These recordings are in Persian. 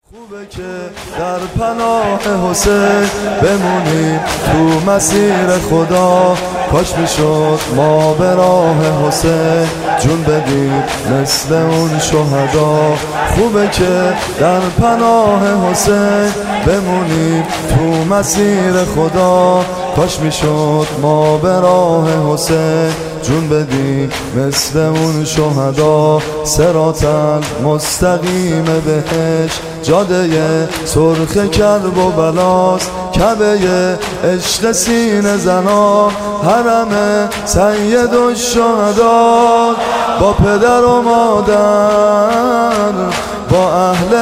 خوبه که در پناه حسین بمونیم تو مسیر خدا. کاش میشد ما به راه حسین جون بدیم مثل اون شهدا. خوبه که در پناه حسین بمونیم تو مسیر خدا. کاش میشد ما به راه حسین جون بدیم مثل اون شهدا. صراط المستقیم بهش جاده سرخ کرب و بلاست، کعبه عشق سینه زنا، حرم سید الشهدا. با پدر و مادر با اهل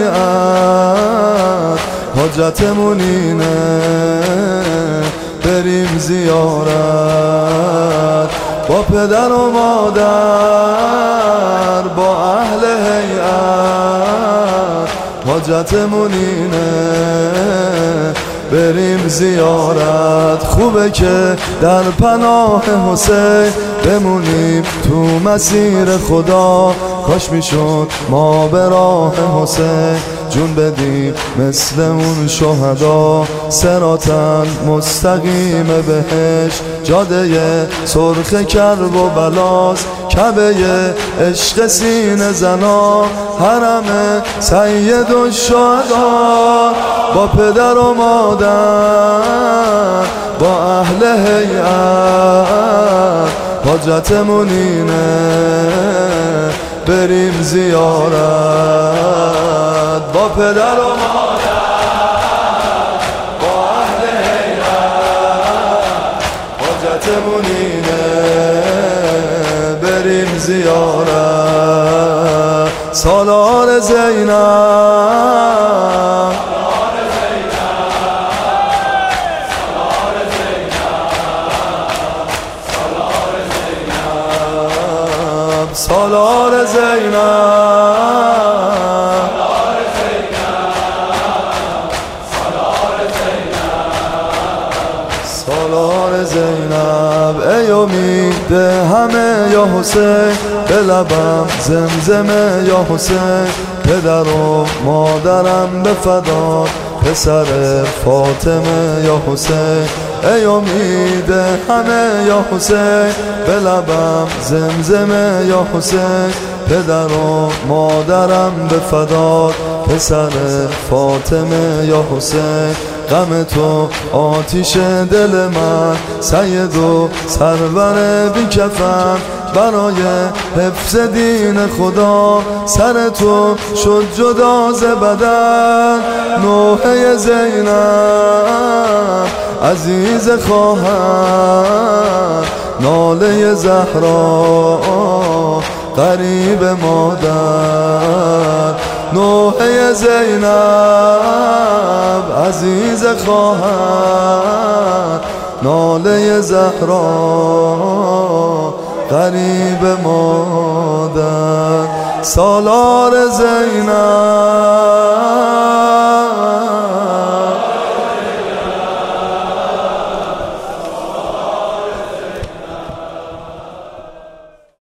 هیئت حاجتمون اینه بریم زیارت. با پدر و مادر با اهل هیئت حاجتمون اینه بریم زیارت. خوبه که در پناه حسین بمونیم تو مسیر خدا. کاش میشد ما به راه حسین جون بدیم مثل اون شهدا. صراط المستقیم بهش جاده سرخ کرب و بلاست، کعبه عشق سینه زنا، حرم سید الشهدا. با پدر و مادر با اهل هیئت حاجتمون اینه بریم زیارت. با پدر و مادر با اهل هیئت حاجتمون اینه بریم زیارت. سالار زینب سالار زینب سالار زینب. ای امید همه یا حسین، به لبم زمزمه یا حسین. پدر و مادرم به فدا، پسر فاطمه یا حسین. ای امید همه یا حسین، به لبم زمزمه یا حسین. پدر و مادرم به فدا، پسر فاطمه یا حسین. غم تو آتیش دل من، سید و سرور بی کفن. برای حفظ دین خدا سر تو شد جدا ز بدن. نوحه زینب عزیز خواهر، ناله زهرا غریب مادر. نوحه زینب عزیز خواهر، ناله زهرا غریب مادر. سالار زینب